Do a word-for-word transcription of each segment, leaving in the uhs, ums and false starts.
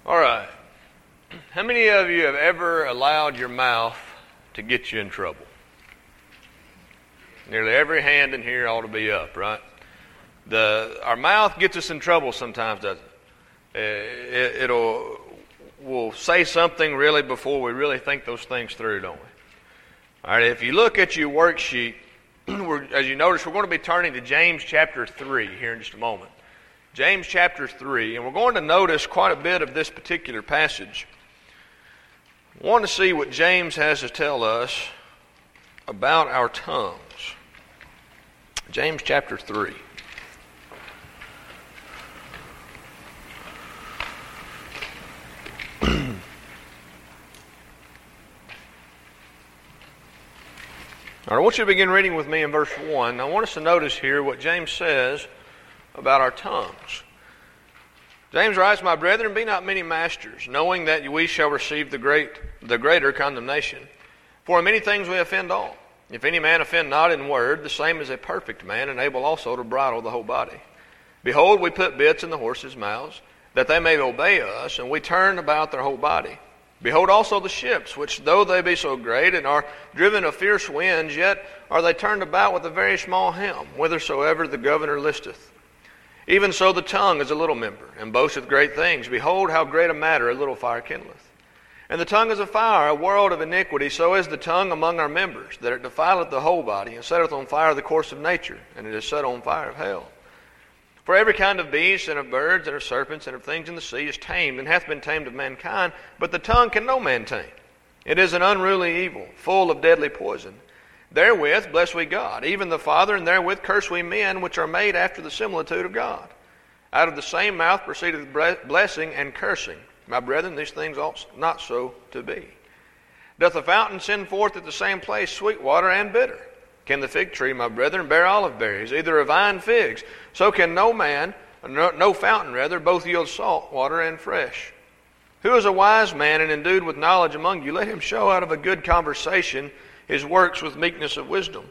All right. How many of you have ever allowed your mouth to get you in trouble? Nearly every hand in here ought to be up, right? The our mouth gets us in trouble sometimes, doesn't it? it it'll we'll say something really before we really think those things through, don't we? All right. If you look at your worksheet, we're, as you notice, we're going to be turning to James chapter three here in just a moment. James chapter three, and we're going to notice quite a bit of this particular passage. I want to see what James has to tell us about our tongues. James chapter three. All right, I want you to begin reading with me in verse one. I want us to notice here what James says about our tongues. James writes, "My brethren, be not many masters, knowing that we shall receive the great, the greater condemnation. For in many things we offend all. If any man offend not in word, the same is a perfect man, and able also to bridle the whole body. Behold, we put bits in the horses' mouths, that they may obey us, and we turn about their whole body. Behold also the ships, which though they be so great, and are driven of fierce winds, yet are they turned about with a very small helm, whithersoever the governor listeth. Even so the tongue is a little member, and boasteth great things. Behold, how great a matter a little fire kindleth. And the tongue is a fire, a world of iniquity. So is the tongue among our members, that it defileth the whole body, and setteth on fire the course of nature, and it is set on fire of hell. For every kind of beast, and of birds, and of serpents, and of things in the sea is tamed, and hath been tamed of mankind, but the tongue can no man tame. It is an unruly evil, full of deadly poison. Therewith bless we God, even the Father, and therewith curse we men, which are made after the similitude of God. Out of the same mouth proceedeth blessing and cursing. My brethren, these things ought not so to be. Doth the fountain send forth at the same place sweet water and bitter? Can the fig tree, my brethren, bear olive berries, either a vine figs? So can no man, no, no fountain rather, both yield salt water and fresh. Who is a wise man and endued with knowledge among you? Let him show out of a good conversation his works with meekness of wisdom.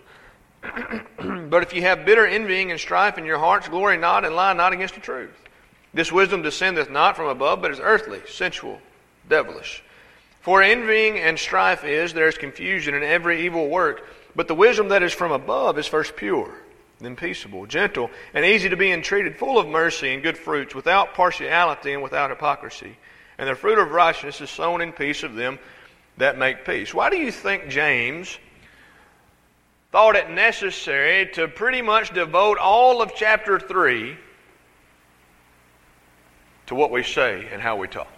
But if you have bitter envying and strife in your hearts, glory not and lie not against the truth. This wisdom descendeth not from above, but is earthly, sensual, devilish. For envying and strife is, there is confusion in every evil work. But the wisdom that is from above is first pure, then peaceable, gentle, and easy to be entreated, full of mercy and good fruits, without partiality and without hypocrisy. And the fruit of righteousness is sown in peace of them that make peace." Why do you think James thought it necessary to pretty much devote all of chapter three to what we say and how we talk?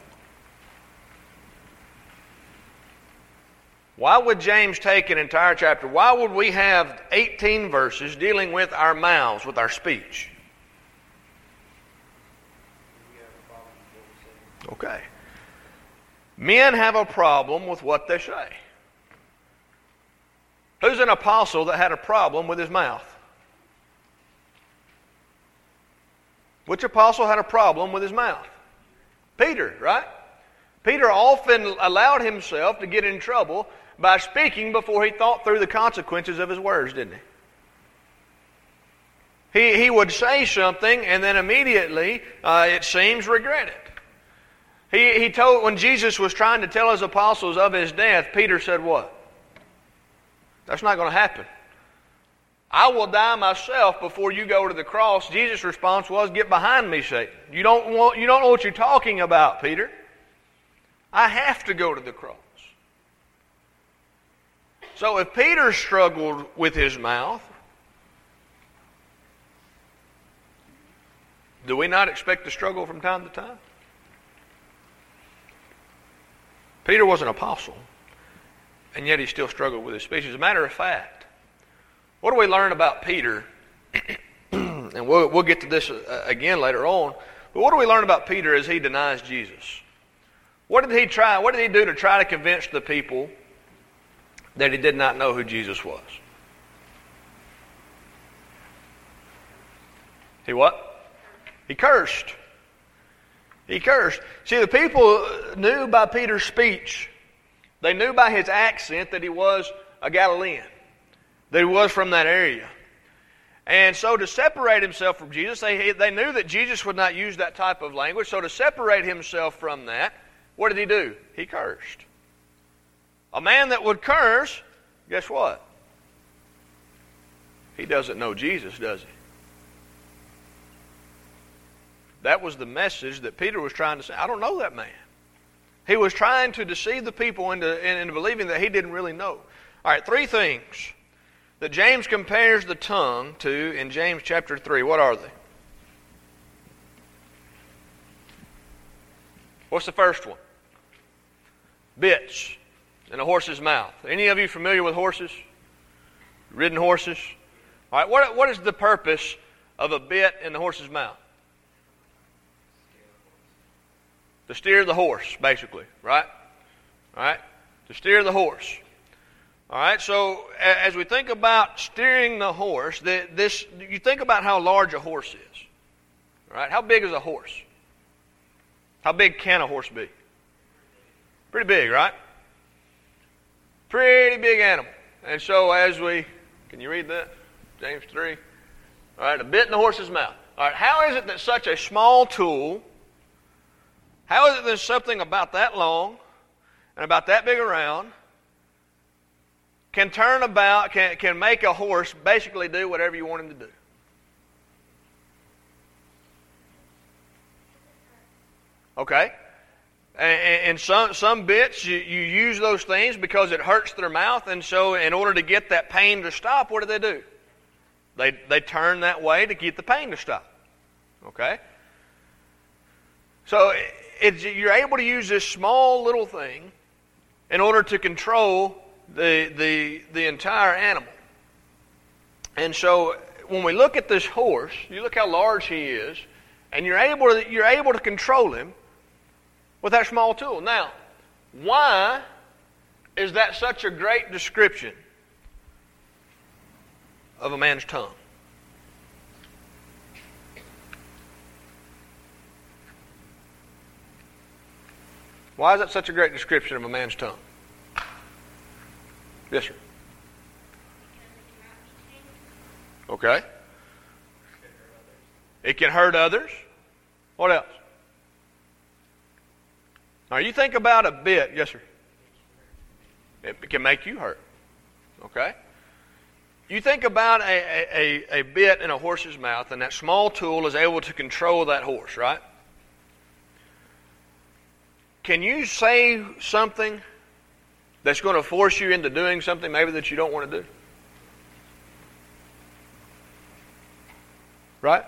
Why would James take an entire chapter? Why would we have eighteen verses dealing with our mouths, with our speech? Okay. Men have a problem with what they say. Who's an apostle that had a problem with his mouth? Which apostle had a problem with his mouth? Peter, right? Peter often allowed himself to get in trouble by speaking before he thought through the consequences of his words, didn't he? He, he would say something and then immediately, uh, it seems, regret it. He, he told, when Jesus was trying to tell his apostles of his death, Peter said what? That's not going to happen. I will die myself before you go to the cross. Jesus' response was, "Get behind me, Satan. You don't want, you don't know what you're talking about, Peter. I have to go to the cross." So if Peter struggled with his mouth, do we not expect to struggle from time to time? Peter was an apostle, and yet he still struggled with his speech. As a matter of fact, what do we learn about Peter? And we'll, we'll get to this again later on. But what do we learn about Peter as he denies Jesus? What did he try? What did he do to try to convince the people that he did not know who Jesus was? He what? He cursed. He cursed. See, the people knew by Peter's speech, they knew by his accent that he was a Galilean, that he was from that area. And so to separate himself from Jesus, they, they knew that Jesus would not use that type of language. So to separate himself from that, what did he do? He cursed. A man that would curse, guess what? He doesn't know Jesus, does he? That was the message that Peter was trying to say. I don't know that man. He was trying to deceive the people into, into believing that he didn't really know. All right, three things that James compares the tongue to in James chapter three. What are they? What's the first one? Bits in a horse's mouth. Any of you familiar with horses? Ridden horses? All right, what, what is the purpose of a bit in the horse's mouth? To steer the horse, basically, right? All right? To steer the horse. All right, so as we think about steering the horse, this you think about how large a horse is. All right? How big is a horse? How big can a horse be? Pretty big, right? Pretty big animal. And so as we, can you read that? James three. All right, a bit in the horse's mouth. All right, how is it that such a small tool, how is it that something about that long and about that big around can turn about, can, can make a horse basically do whatever you want him to do? Okay? And, and some, some bits, you, you use those things because it hurts their mouth, and so in order to get that pain to stop, what do they do? They, they turn that way to get the pain to stop. Okay? So it's, you're able to use this small little thing in order to control the, the, the entire animal. And so when we look at this horse, you look how large he is, and you're able to, you're able to control him with that small tool. Now, why is that such a great description of a man's tongue? Why is that such a great description of a man's tongue? Yes, sir. Okay. It can hurt others. What else? Now, you think about a bit. Yes, sir. It can make you hurt. Okay. You think about a, a, a bit in a horse's mouth, and that small tool is able to control that horse, right? Can you say something that's going to force you into doing something maybe that you don't want to do? Right?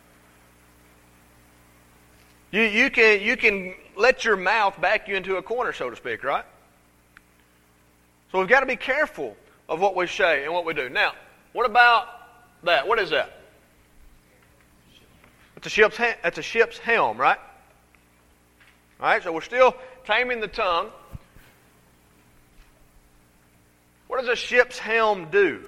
You, you can you can let your mouth back you into a corner, so to speak, right? So we've got to be careful of what we say and what we do. Now, what about that? What is that? It's a ship's it's a ship's helm, right? All right, so we're still taming the tongue. What does a ship's helm do?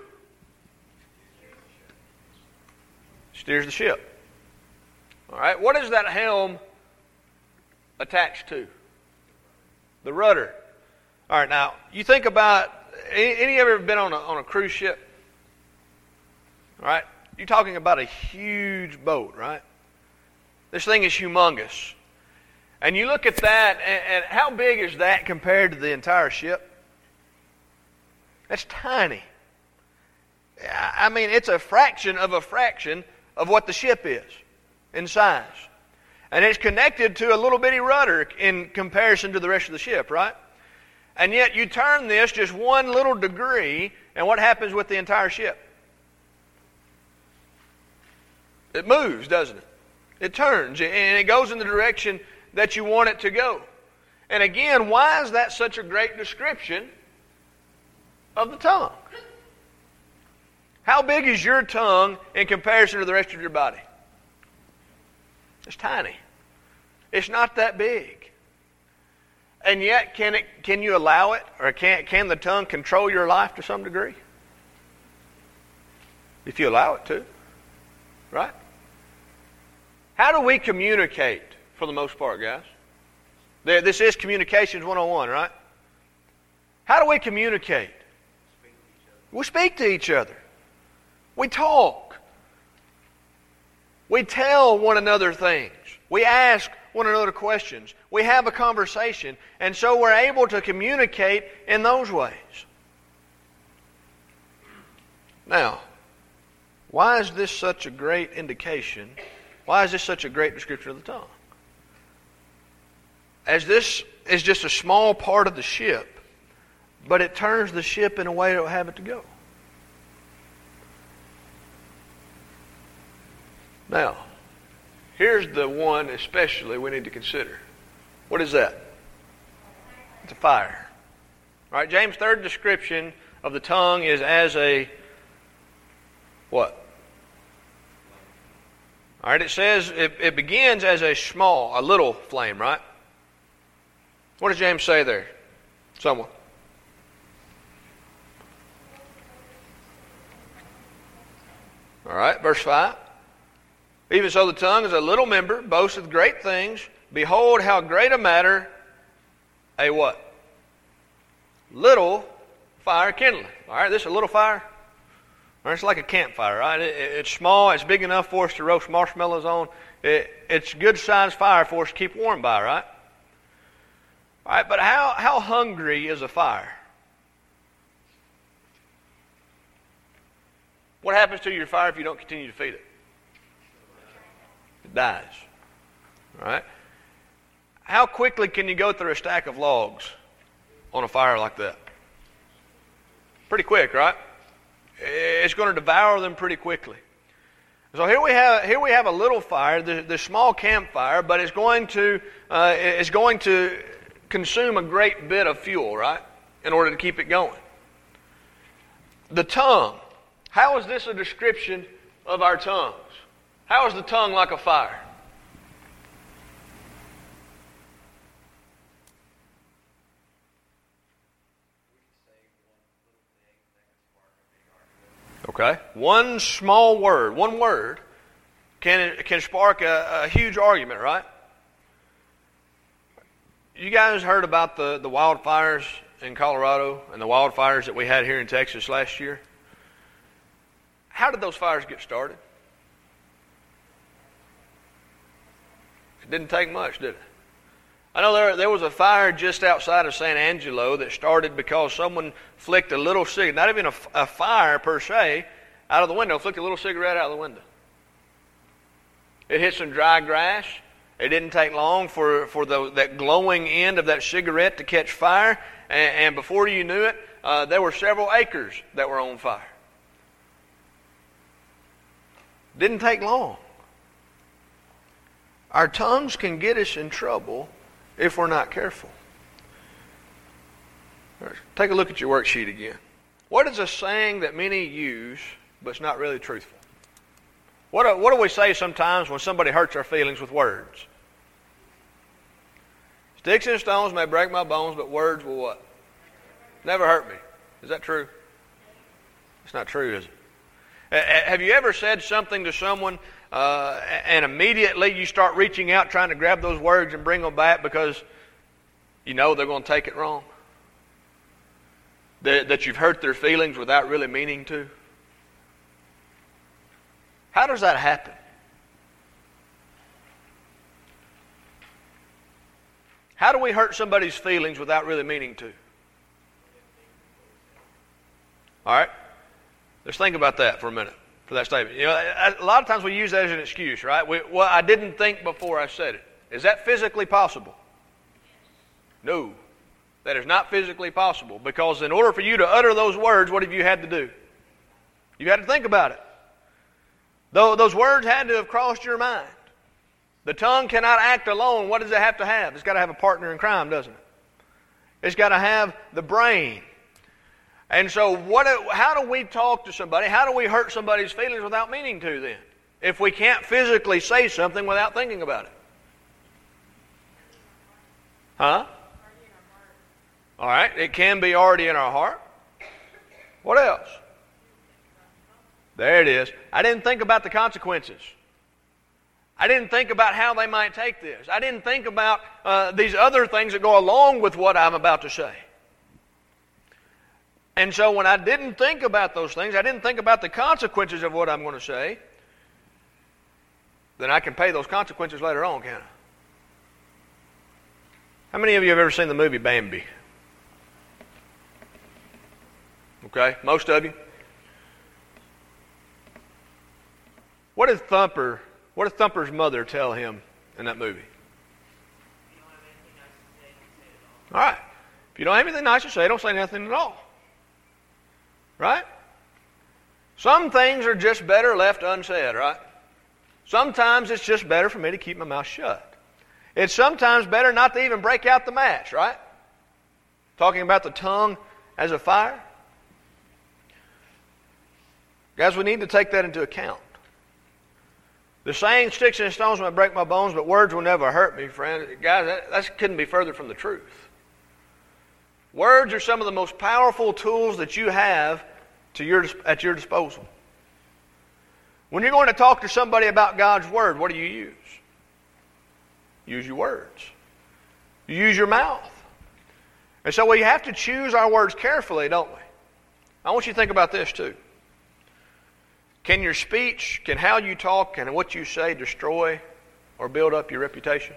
Steers the ship. All right, what is that helm attached to? The rudder. All right, now, you think about, any, any ever been on a, on a cruise ship? All right, you're talking about a huge boat, right? This thing is humongous. And you look at that, and, and how big is that compared to the entire ship? That's tiny. I mean, it's a fraction of a fraction of what the ship is in size. And it's connected to a little bitty rudder in comparison to the rest of the ship, right? And yet you turn this just one little degree, and what happens with the entire ship? It moves, doesn't it? It turns, and it goes in the direction that you want it to go. And again, why is that such a great description of the tongue? How big is your tongue in comparison to the rest of your body? It's tiny. It's not that big. And yet, can it? Can you allow it? Or can, can the tongue control your life to some degree? If you allow it to. Right? How do we communicate for the most part, guys? This is Communications one oh one, right? How do we communicate? We speak to each other. We talk. We tell one another things. We ask one another questions. We have a conversation. And so we're able to communicate in those ways. Now, why is this such a great indication? Why is this such a great description of the tongue? As this is just a small part of the ship, but it turns the ship in a way that will have it to go. Now, here's the one especially we need to consider. What is that? It's a fire. All right, James' third description of the tongue is as a what? All right, it says it, it begins as a small, a little flame, right? What does James say there? Someone. All right, verse five. Even so the tongue is a little member, boasteth great things. Behold, how great a matter a what? Little fire kindling. All right, this is a little fire. All right, it's like a campfire, right? It, it, it's small. It's big enough for us to roast marshmallows on. It, it's good sized fire for us to keep warm by, right? All right, but how, how hungry is a fire? What happens to your fire if you don't continue to feed it? It dies. All right? How quickly can you go through a stack of logs on a fire like that? Pretty quick, right? It's going to devour them pretty quickly. So here we have here we have a little fire, the, the small campfire, but it's going to uh, it's going to consume a great bit of fuel, right, in order to keep it going. The tongue. How is this a description of our tongues? How is the tongue like a fire? Okay. One small word, one word, can can spark a, a huge argument, right? You guys heard about the, the wildfires in Colorado and the wildfires that we had here in Texas last year? How did those fires get started? It didn't take much, did it? I know there, there was a fire just outside of San Angelo that started because someone flicked a little cigarette, not even a, a fire per se, out of the window, flicked a little cigarette out of the window. It hit some dry grass. It didn't take long for, for the, that glowing end of that cigarette to catch fire, and, and before you knew it, uh, there were several acres that were on fire. Didn't take long. Our tongues can get us in trouble if we're not careful. Take a look at your worksheet again. What is a saying that many use, but it's not really truthful? What do, what do we say sometimes when somebody hurts our feelings with words? Sticks and stones may break my bones, but words will what? Never hurt me. Is that true? It's not true, is it? Have you ever said something to someone uh, and immediately you start reaching out trying to grab those words and bring them back because you know they're going to take it wrong? That, that you've hurt their feelings without really meaning to? How does that happen? How do we hurt somebody's feelings without really meaning to? All right? Let's think about that for a minute, for that statement. You know, a lot of times we use that as an excuse, right? We, well, I didn't think before I said it. Is that physically possible? No. That is not physically possible, because in order for you to utter those words, what have you had to do? You had to think about it. Though those words had to have crossed your mind. The tongue cannot act alone. What does it have to have? It's got to have a partner in crime, doesn't it? It's got to have the brain. And so what? How do we talk to somebody? How do we hurt somebody's feelings without meaning to then? If we can't physically say something without thinking about it. Huh? All right. It can be already in our heart. What else? There it is. I didn't think about the consequences. I didn't think about how they might take this. I didn't think about uh, these other things that go along with what I'm about to say. And so when I didn't think about those things, I didn't think about the consequences of what I'm going to say, then I can pay those consequences later on, can't I? How many of you have ever seen the movie Bambi? Okay, most of you. What did Thumper, what did Thumper's mother tell him in that movie? All right. If you don't have anything nice to say, don't say nothing at all. Right? Some things are just better left unsaid, right? Sometimes it's just better for me to keep my mouth shut. It's sometimes better not to even break out the match, right? Talking about the tongue as a fire. Guys, we need to take that into account. The saying, sticks and stones might break my bones, but words will never hurt me, friend. Guys, that, that couldn't be further from the truth. Words are some of the most powerful tools that you have to your, at your disposal. When you're going to talk to somebody about God's Word, what do you use? Use your words. You use your mouth. And so we have to choose our words carefully, don't we? I want you to think about this too. Can your speech, can how you talk, can what you say destroy or build up your reputation?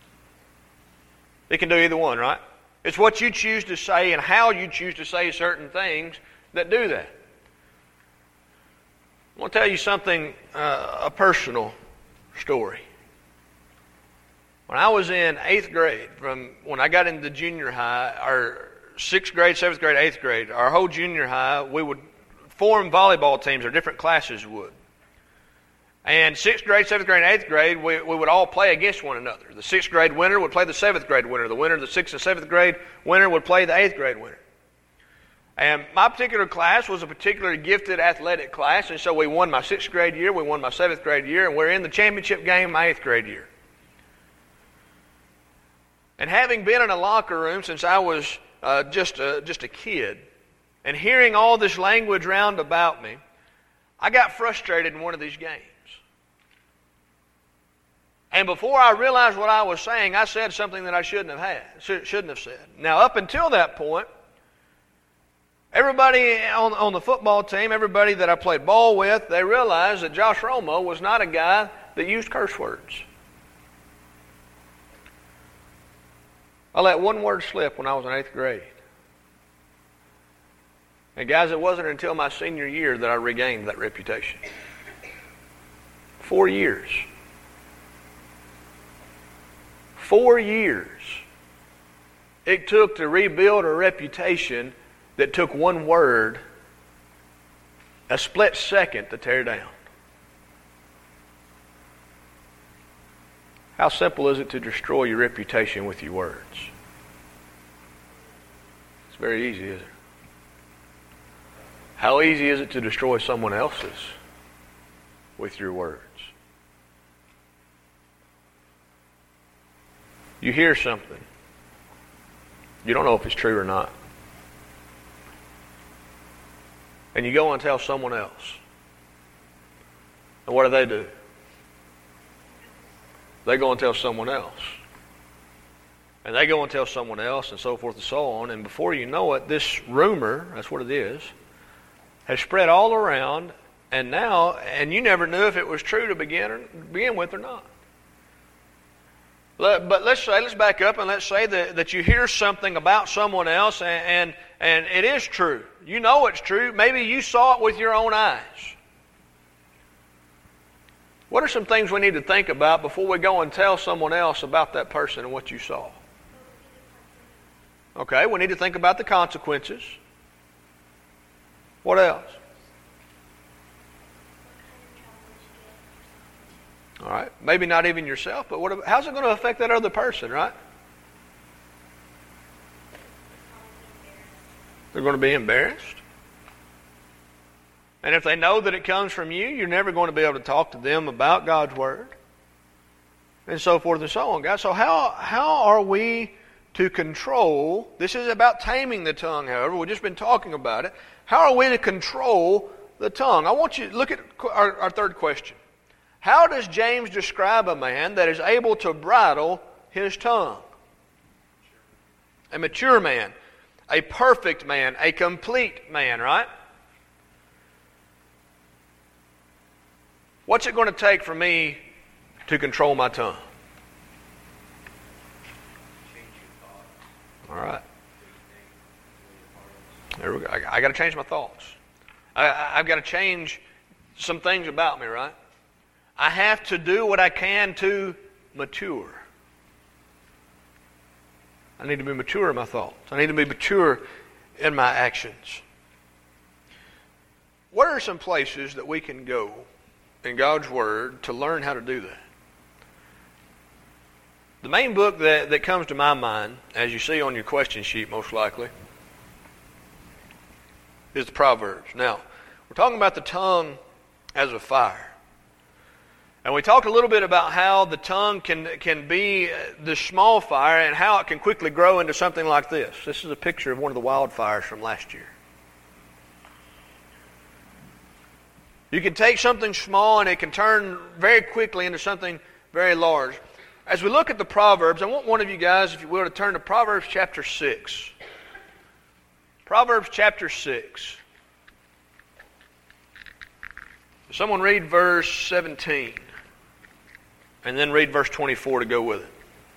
It can do either one, right? It's what you choose to say and how you choose to say certain things that do that. I want to tell you something, uh, a personal story. When I was in eighth grade, from when I got into junior high, or sixth grade, seventh grade, eighth grade, our whole junior high, we would form volleyball teams, or different classes would. And sixth grade, seventh grade, and eighth grade, we, we would all play against one another. The sixth grade winner would play the seventh grade winner. The winner of the sixth and seventh grade winner would play the eighth grade winner. And my particular class was a particularly gifted athletic class, and so we won my sixth grade year, we won my seventh grade year, and we're in the championship game my eighth grade year. And having been in a locker room since I was uh, just, a, just a kid, and hearing all this language round about me, I got frustrated in one of these games. And before I realized what I was saying, I said something that I shouldn't have had, shouldn't have said. Now, up until that point, everybody on, on the football team, everybody that I played ball with, they realized that Josh Romo was not a guy that used curse words. I let one word slip when I was in eighth grade. And guys, it wasn't until my senior year that I regained that reputation. Four years. Four years it took to rebuild a reputation that took one word, a split second, to tear down. How simple is it to destroy your reputation with your words? It's very easy, isn't it? How easy is it to destroy someone else's with your words? You hear something. You don't know if it's true or not. And you go and tell someone else. And what do they do? They go and tell someone else. And they go and tell someone else, and so forth and so on. And before you know it, this rumor, that's what it is, has spread all around. And now, and you never knew if it was true to begin, or, begin with or not. But let's say, let's back up and let's say that, that you hear something about someone else and, and, and it is true. You know it's true. Maybe you saw it with your own eyes. What are some things we need to think about before we go and tell someone else about that person and what you saw? Okay, we need to think about the consequences. What else? All right, maybe not even yourself, but what, how's it going to affect that other person, right? They're going to be embarrassed. And if they know that it comes from you, you're never going to be able to talk to them about God's Word. And so forth and so on, guys. So how, how are we to control, this is about taming the tongue, however, we've just been talking about it. How are we to control the tongue? I want you to look at our, our third question. How does James describe a man that is able to bridle his tongue? A mature man, a perfect man, a complete man, right? What's it going to take for me to control my tongue? All right. There we go. I, I got to change my thoughts. I, I, I've got to change some things about me, right? I have to do what I can to mature. I need to be mature in my thoughts. I need to be mature in my actions. What are some places that we can go in God's Word to learn how to do that? The main book that, that comes to my mind, as you see on your question sheet most likely, is the Proverbs. Now, we're talking about the tongue as a fire. And we talked a little bit about how the tongue can, can be this small fire and how it can quickly grow into something like this. This is a picture of one of the wildfires from last year. You can take something small and it can turn very quickly into something very large. As we look at the Proverbs, I want one of you guys, if you will, to turn to Proverbs chapter six. Proverbs chapter six. Someone read verse seventeen. And then read verse twenty-four to go with it.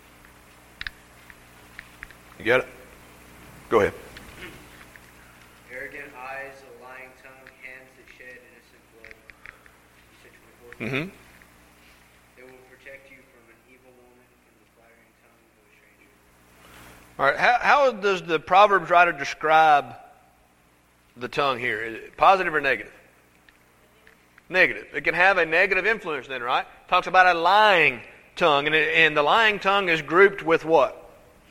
You got it? Go ahead. Arrogant eyes, a lying tongue, hands that shed innocent blood. You said twenty-four? Mm-hmm. They will protect you from an evil woman, from the flattering tongue of a stranger. All right. How, how does the Proverbs writer describe the tongue here? Is it positive or negative? Negative. It can have a negative influence then, right? Talks about a lying tongue. And, it, and the lying tongue is grouped with what?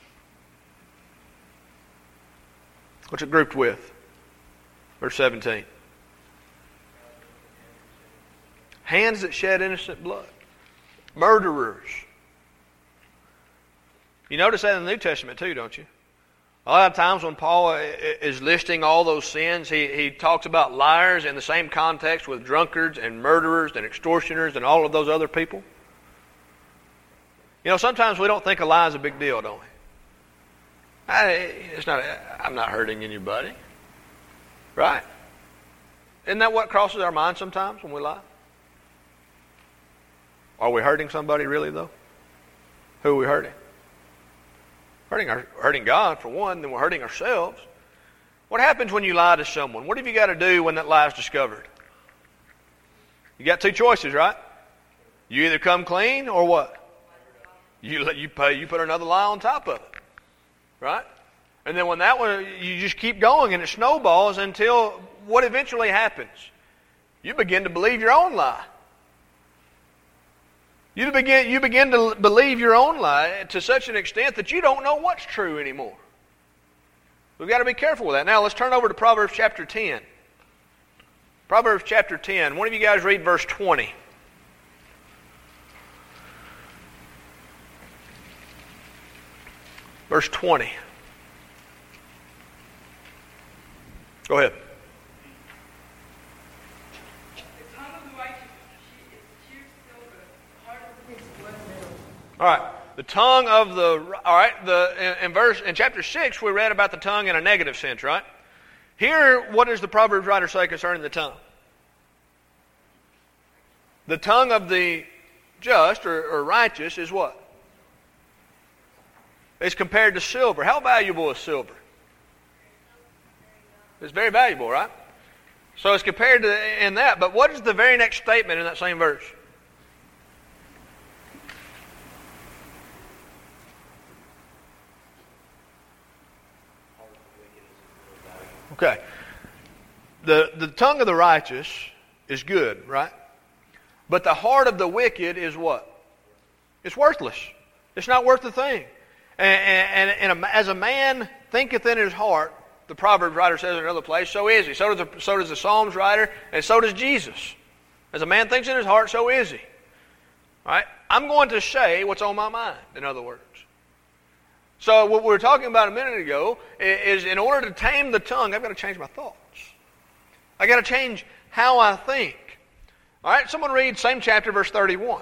What's it grouped with? Verse seventeen. Hands that shed innocent blood. Murderers. You notice that in the New Testament too, don't you? A lot of times when Paul is listing all those sins, he, he talks about liars in the same context with drunkards and murderers and extortioners and all of those other people. You know, sometimes we don't think a lie is a big deal, don't we? I, it's not. I'm not hurting anybody. Right? Isn't that what crosses our mind sometimes when we lie? Are we hurting somebody really, though? Who are we hurting? Hurting, our, hurting God, for one, then we're hurting ourselves. What happens when you lie to someone? What have you got to do when that lie is discovered? You got two choices, right? You either come clean or what? You you pay, you put another lie on top of it, right? And then when that one, you just keep going and it snowballs until what eventually happens? You begin to believe your own lie. You begin, you begin to believe your own lie to such an extent that you don't know what's true anymore. We've got to be careful with that. Now let's turn over to Proverbs chapter ten. Proverbs chapter ten. One of you guys read verse twenty. Verse twenty. Go ahead. All right, the tongue of the all right the in, in verse in chapter six we read about the tongue in a negative sense, right? Here, what does the Proverbs writer say concerning the tongue? The tongue of the just or, or righteous is what? It's compared to silver. How valuable is silver? It's very valuable, right? So it's compared to in that. But what is the very next statement in that same verse? Okay. The, the tongue of the righteous is good, right? But the heart of the wicked is what? It's worthless. It's not worth a thing. And, and, and a, as a man thinketh in his heart, the Proverbs writer says in another place, so is he. So does the, so does the Psalms writer, and so does Jesus. As a man thinks in his heart, so is he. All right? I'm going to say what's on my mind, in other words. So what we were talking about a minute ago is in order to tame the tongue, I've got to change my thoughts. I've got to change how I think. All right, someone read same chapter, verse thirty-one.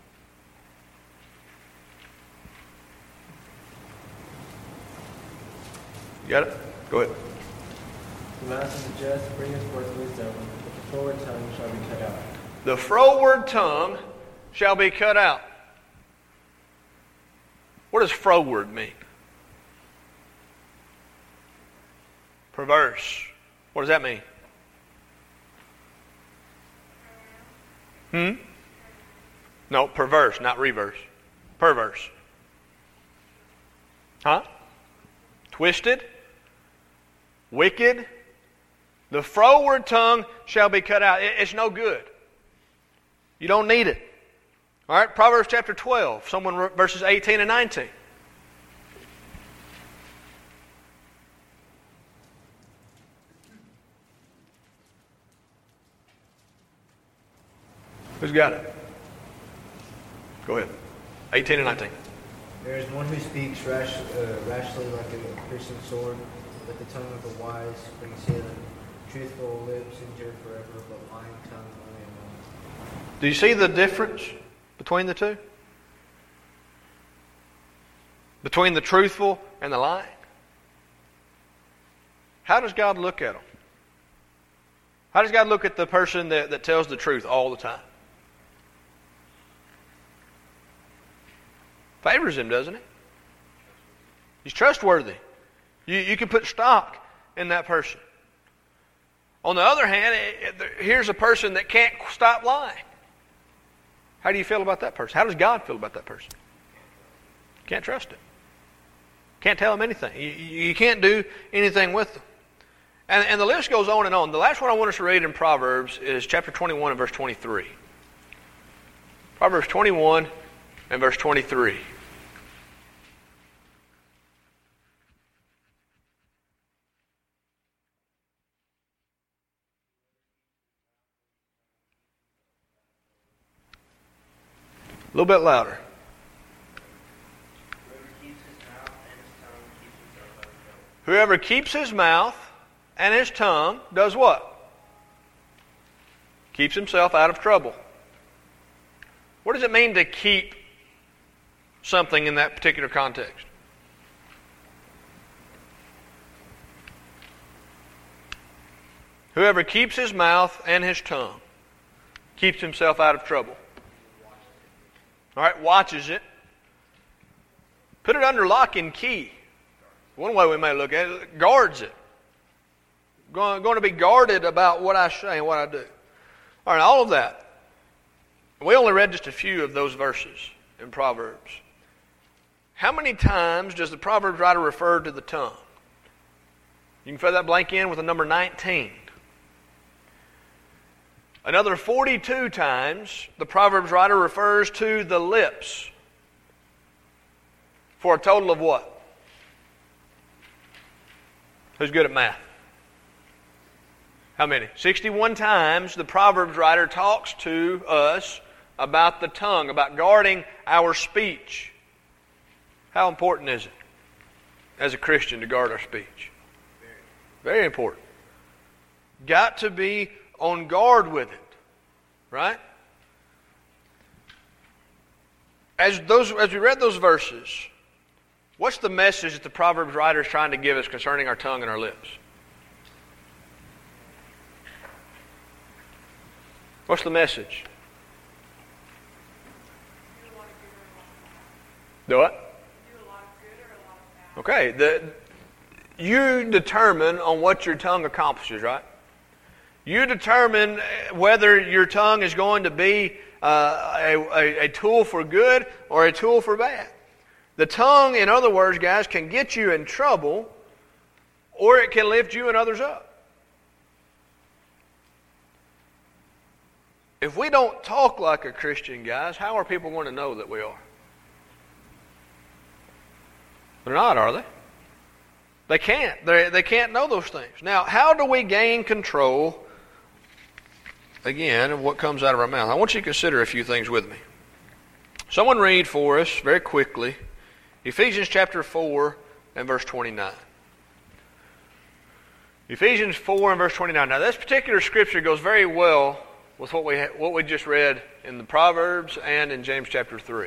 You got it? Go ahead. The mouth of the just bringeth forth wisdom, but the froward tongue shall be cut out. The froward tongue shall be cut out. What does froward mean? Perverse. What does that mean? Hmm? No, perverse, not reverse. Perverse. Huh? Twisted? Wicked? The froward tongue shall be cut out. It's no good. You don't need it. All right, Proverbs chapter twelve, someone verses eighteen and nineteen. Who's got it? Go ahead. eighteen and nineteen. There is one who speaks rash, uh, rashly like a piercing sword, but the tongue of the wise brings healing. Truthful lips endure forever, but lying tongue only a moment. Do you see the difference between the two? Between the truthful and the lying? How does God look at them? How does God look at the person that, that tells the truth all the time? Favors him, doesn't he? He's trustworthy. You, you can put stock in that person. On the other hand, it, it, here's a person that can't stop lying. How do you feel about that person? How does God feel about that person? Can't trust him. Can't tell him anything. You, you can't do anything with them. And, and the list goes on and on. The last one I want us to read in Proverbs is chapter twenty-one and verse twenty-three. Proverbs twenty-one and verse twenty-three. A little bit louder. Whoever keeps his mouth and his tongue does what? Keeps himself out of trouble. What does it mean to keep something in that particular context? Whoever keeps his mouth and his tongue keeps himself out of trouble. All right, watches it. Put it under lock and key. One way we may look at it, guards it. Going, going to be guarded about what I say and what I do. All right, all of that. We only read just a few of those verses in Proverbs. How many times does the Proverbs writer refer to the tongue? You can fill that blank in with the number nineteen. Another forty-two times, the Proverbs writer refers to the lips. For a total of what? Who's good at math? How many? sixty-one times the Proverbs writer talks to us about the tongue, about guarding our speech. How important is it as a Christian to guard our speech? Very important. Got to be on guard with it, right? As those, as we read those verses, what's the message that the Proverbs writer is trying to give us concerning our tongue and our lips? What's the message? Do what? Okay, the, you determine on what your tongue accomplishes, right? You determine whether your tongue is going to be uh, a, a, a tool for good or a tool for bad. The tongue, in other words, guys, can get you in trouble or it can lift you and others up. If we don't talk like a Christian, guys, how are people going to know that we are? They're not, are they? They can't. They, they can't know those things. Now, how do we gain control, again, of what comes out of our mouth? I want you to consider a few things with me. Someone read for us, very quickly, Ephesians chapter four and verse twenty-nine. Ephesians four and verse twenty-nine. Now, this particular scripture goes very well with what we, what we just read in the Proverbs and in James chapter three.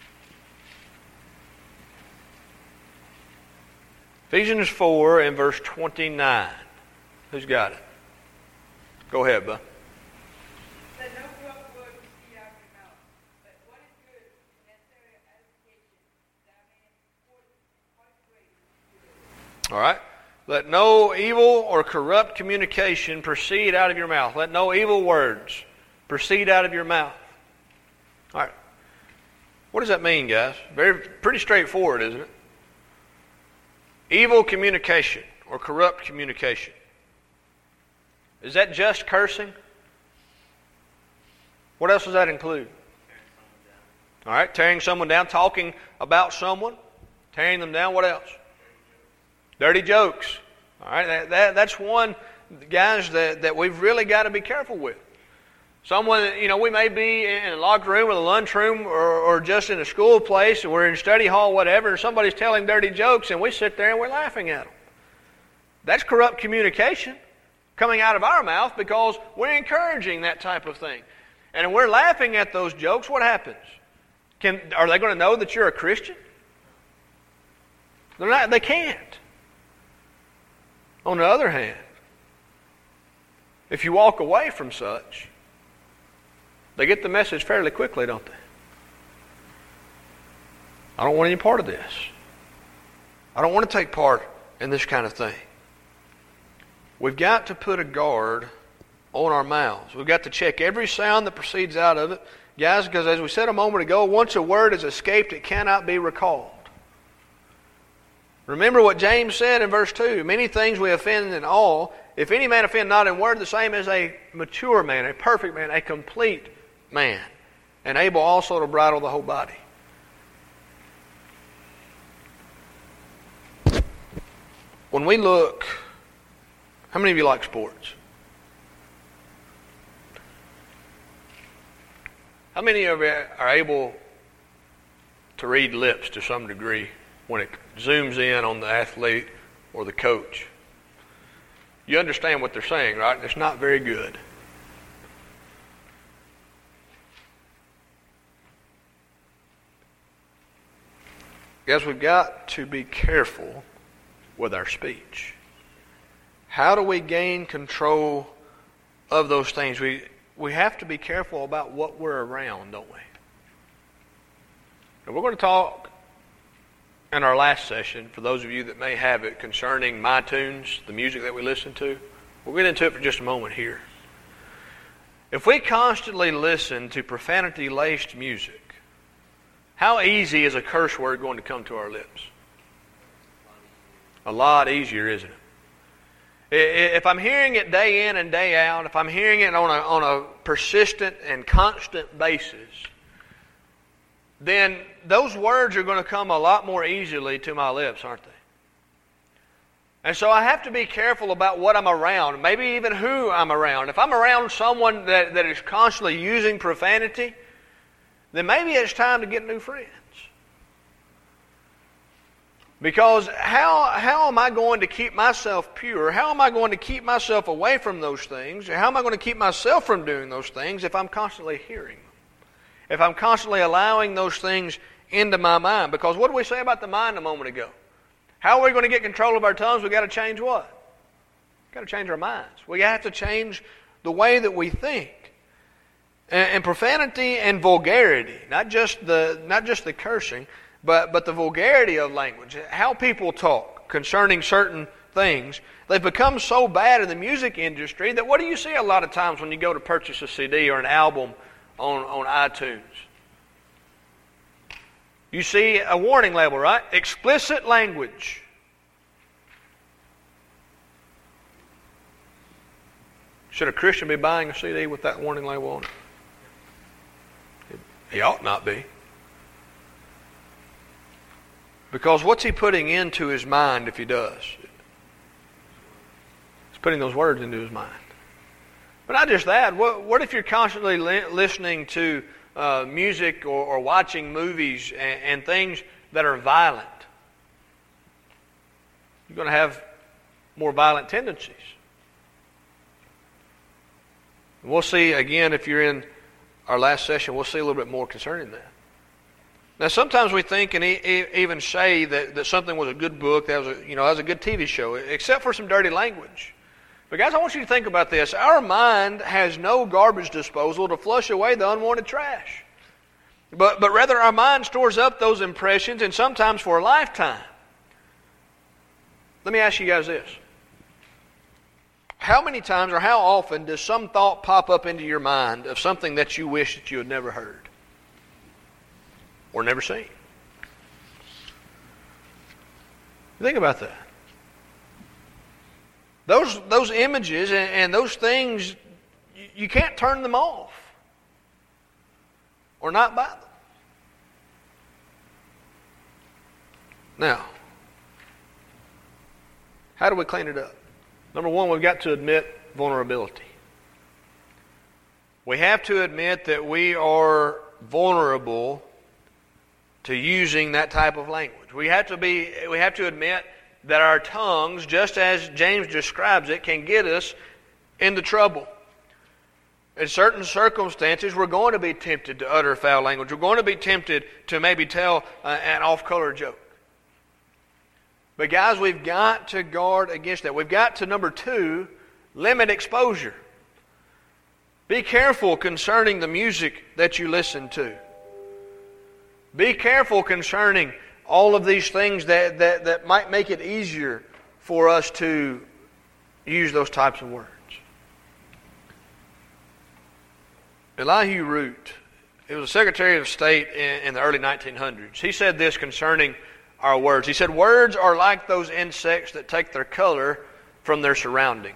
Ephesians four and verse twenty-nine. Who's got it? Go ahead, bud. Let no corrupt word proceed out of your mouth, but what is good and necessary edification, that man All right? Let no evil or corrupt communication proceed out of your mouth. Let no evil words proceed out of your mouth. All right. What does that mean, guys? Very, pretty straightforward, isn't it? Evil communication or corrupt communication. Is that just cursing? What else does that include? All right, tearing someone down, talking about someone, tearing them down. What else? Dirty jokes. All right, that, that, that's one, guys, that, that we've really got to be careful with. Someone, you know, we may be in a locker room or the lunchroom or, or just in a school place, and we're in study hall, whatever, and somebody's telling dirty jokes, and we sit there and we're laughing at them. That's corrupt communication coming out of our mouth because we're encouraging that type of thing. And if we're laughing at those jokes, what happens? Can, are they going to know that you're a Christian? They're not, they can't. On the other hand, if you walk away from such, they get the message fairly quickly, don't they? I don't want any part of this. I don't want to take part in this kind of thing. We've got to put a guard on our mouths. We've got to check every sound that proceeds out of it. Guys, because as we said a moment ago, once a word has escaped, it cannot be recalled. Remember what James said in verse two. Many things we offend in all. If any man offend not in word, the same as a mature man, a perfect man, a complete man, and able also to bridle the whole body. When we look, how many of you like sports? How many of you are able to read lips to some degree when it zooms in on the athlete or the coach? You understand what they're saying, right? It's not very good. Guys, we've got to be careful with our speech. How do we gain control of those things? We we have to be careful about what we're around, don't we? And we're going to talk in our last session, for those of you that may have it, concerning MyTunes, the music that we listen to. We'll get into it for just a moment here. If we constantly listen to profanity-laced music, how easy is a curse word going to come to our lips? A lot easier, isn't it? If I'm hearing it day in and day out, if I'm hearing it on a, on a persistent and constant basis, then those words are going to come a lot more easily to my lips, aren't they? And so I have to be careful about what I'm around, maybe even who I'm around. If I'm around someone that, that is constantly using profanity, then maybe it's time to get new friends. Because how how am I going to keep myself pure? How am I going to keep myself away from those things? How am I going to keep myself from doing those things if I'm constantly hearing them? If I'm constantly allowing those things into my mind? Because what did we say about the mind a moment ago? How are we going to get control of our tongues? We've got to change what? We've got to change our minds. We have to change the way that we think. And, and profanity and vulgarity, not just the not just the cursing, But but the vulgarity of language, how people talk concerning certain things, they've become so bad in the music industry that what do you see a lot of times when you go to purchase a C D or an album on, on iTunes? You see a warning label, right? Explicit language. Should a Christian be buying a C D with that warning label on it? He ought not be. Because what's he putting into his mind if he does? He's putting those words into his mind. But not just that. What, what if you're constantly li- listening to uh, music or, or watching movies and, and things that are violent? You're going to have more violent tendencies. And we'll see, again, if you're in our last session, we'll see a little bit more concerning that. Now, sometimes we think and e- even say that, that something was a good book, that was a, you know, that was a good T V show, except for some dirty language. But guys, I want you to think about this. Our mind has no garbage disposal to flush away the unwanted trash. But, but rather, our mind stores up those impressions, and sometimes for a lifetime. Let me ask you guys this. How many times or how often does some thought pop up into your mind of something that you wish that you had never heard or never seen? Think about that. Those, those images and, and those things, you, you can't turn them off or not buy them. Now, how do we clean it up? Number one, we've got to admit vulnerability. We have to admit that we are vulnerable to using that type of language. We have to be, we have to admit that our tongues, just as James describes it, can get us into trouble. In certain circumstances, we're going to be tempted to utter foul language. We're going to be tempted to maybe tell uh, an off-color joke. But guys, we've got to guard against that. We've got to, number two, limit exposure. Be careful concerning the music that you listen to. Be careful concerning all of these things that, that, that might make it easier for us to use those types of words. Elihu Root, he was a Secretary of State in, in the early nineteen hundreds. He said this concerning our words. He said, words are like those insects that take their color from their surroundings.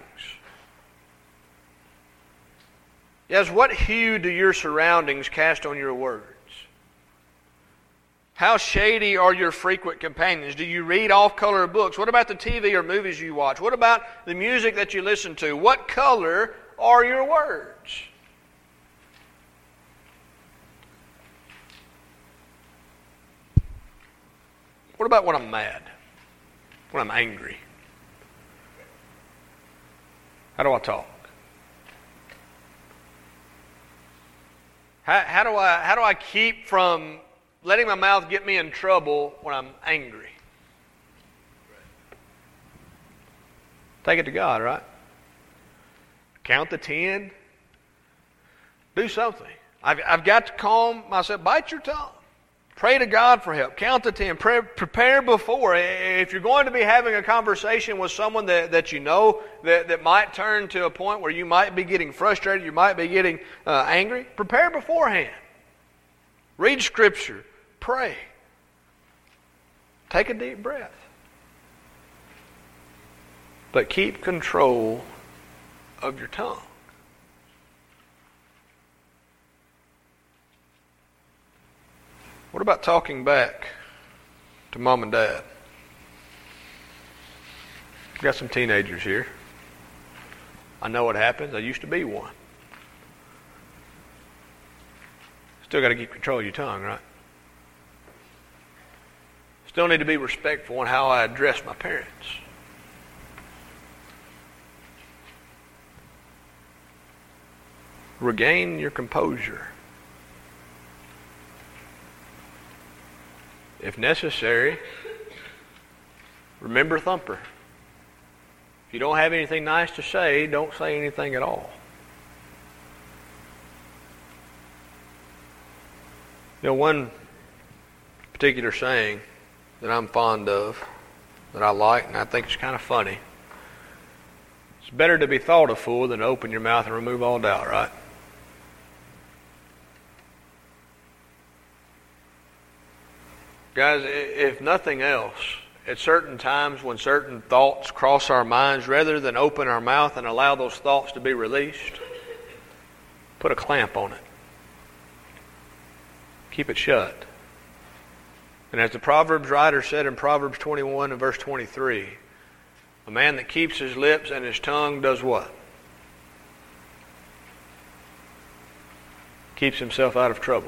Yes, what hue do your surroundings cast on your words? How shady are your frequent companions? Do you read off-color books? What about the T V or movies you watch? What about the music that you listen to? What color are your words? What about when I'm mad? When I'm angry? How do I talk? How, how do I how do I keep from letting my mouth get me in trouble when I'm angry? Take it to God, right? Count to ten. Do something. I've, I've got to calm myself. Bite your tongue. Pray to God for help. Count to ten. Pray, prepare before. If you're going to be having a conversation with someone that, that you know that, that might turn to a point where you might be getting frustrated, you might be getting uh, angry, prepare beforehand. Read Scripture. Pray. Take a deep breath. But keep control of your tongue. What about talking back to mom and dad? I've got some teenagers here. I know what happens. I used to be one. Still got to keep control of your tongue, right? Still need to be respectful in how I address my parents. Regain your composure. If necessary, remember Thumper. If you don't have anything nice to say, don't say anything at all. You know, one particular saying that I'm fond of, that I like, and I think it's kind of funny. It's better to be thought a fool than to open your mouth and remove all doubt, right? Guys, if nothing else, at certain times when certain thoughts cross our minds, rather than open our mouth and allow those thoughts to be released, put a clamp on it. Keep it shut. And as the Proverbs writer said in Proverbs twenty-one and verse twenty-three, a man that keeps his lips and his tongue does what? Keeps himself out of trouble.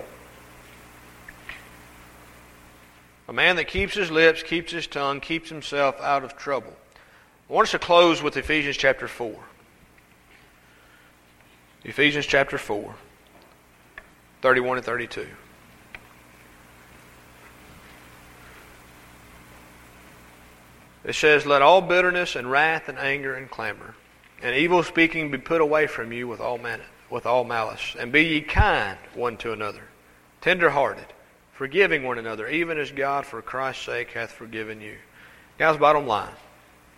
A man that keeps his lips, keeps his tongue, keeps himself out of trouble. I want us to close with Ephesians chapter four. Ephesians chapter four, thirty-one and thirty-two. It says, let all bitterness and wrath and anger and clamor and evil speaking be put away from you with all man- with all malice. And be ye kind one to another, tender-hearted, forgiving one another, even as God for Christ's sake hath forgiven you. Guys, bottom line,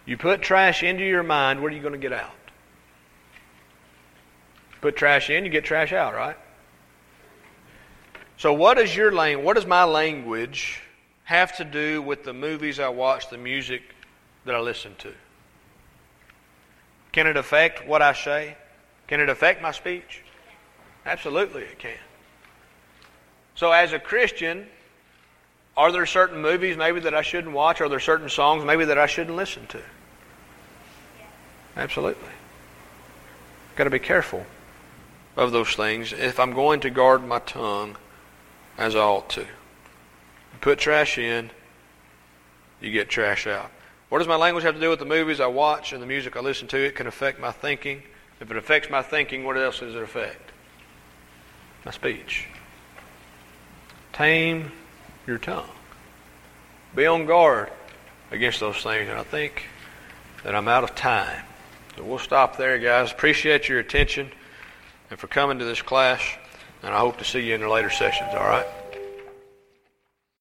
You put trash into your mind, what are you going to get out? Put trash in, you get trash out, right? So what is your lang- what does my language have to do with the movies I watch, the music that I listen to? Can it affect what I say? Can it affect my speech? Absolutely it can. So as a Christian, are there certain movies maybe that I shouldn't watch? Are there certain songs maybe that I shouldn't listen to? Absolutely. Got to be careful of those things if I'm going to guard my tongue as I ought to. Put trash in, you get trash out. What does my language have to do with the movies I watch and the music I listen to? It can affect my thinking. If it affects my thinking, what else does it affect? My speech. Tame your tongue. Be on guard against those things. And I think that I'm out of time. So we'll stop there, guys. Appreciate your attention and for coming to this class. And I hope to see you in the later sessions, all right?